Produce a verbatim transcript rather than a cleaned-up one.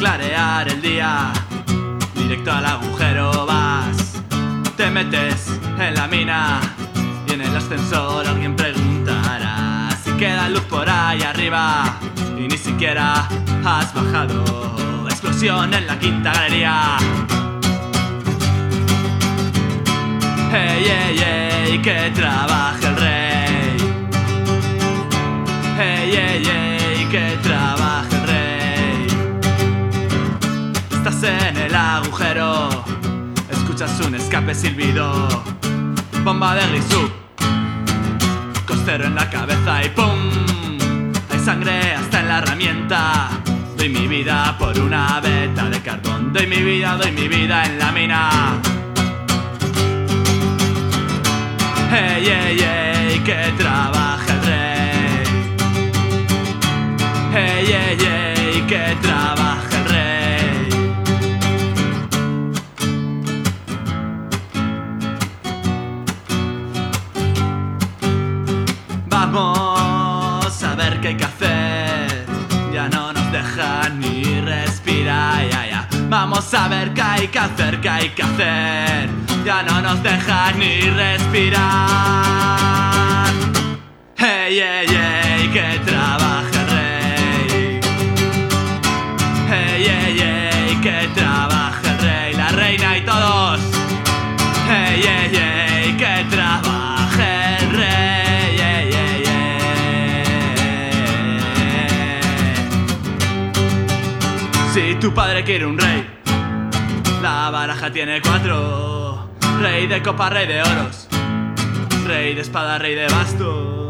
clarear el día. Directo al agujero vas, te metes en la mina y en el ascensor alguien preguntará si queda luz por ahí arriba y ni siquiera has bajado. Explosión en la quinta galería. Hey, hey, hey, que trabaje el rey. Hey, hey, hey, que trabaje el rey. Estás en el agujero, escuchas un escape silbido, bomba de grisú, costero en la cabeza y ¡pum! Hay sangre hasta en la herramienta. Doy mi vida por una veta de carbón. Doy mi vida, doy mi vida en la mina. Hey, hey, hey, que trabaje el rey. Hey, hey, hey, que trabaje el rey. Vamos a ver qué hay que hacer. Ya no nos dejan ni respirar, ya, ya. Vamos a ver qué hay que hacer, qué hay que hacer. Ya no nos dejan ni respirar. Hey, hey, hey, que trabaje el rey. Hey, hey, hey, que trabaje el rey. La reina y todos. Hey, hey, hey, que trabaje el rey. Hey, hey, hey. Si tu padre quiere un rey, la baraja tiene cuatro. Rey de copa, rey de oros, rey de espada, rey de bastos.